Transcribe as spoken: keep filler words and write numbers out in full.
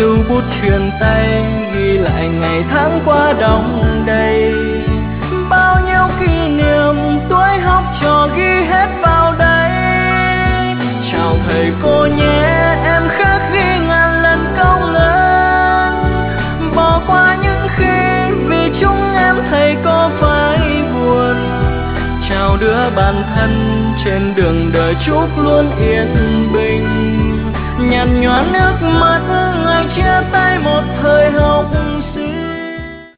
lưu bút truyền tay ghi lại ngày tháng qua đông đầy. Bao nhiêu kỷ niệm tuổi học trò ghi hết vào đây. Chào thầy cô nhé, em khác ghi ngàn lần công ơn. Bỏ qua những khi vì chúng em thầy cô phải buồn. Chào đứa bạn thân trên đường đời chúc luôn yên bình. Nhạt nhòa nước mắt ngày chia tay một thời học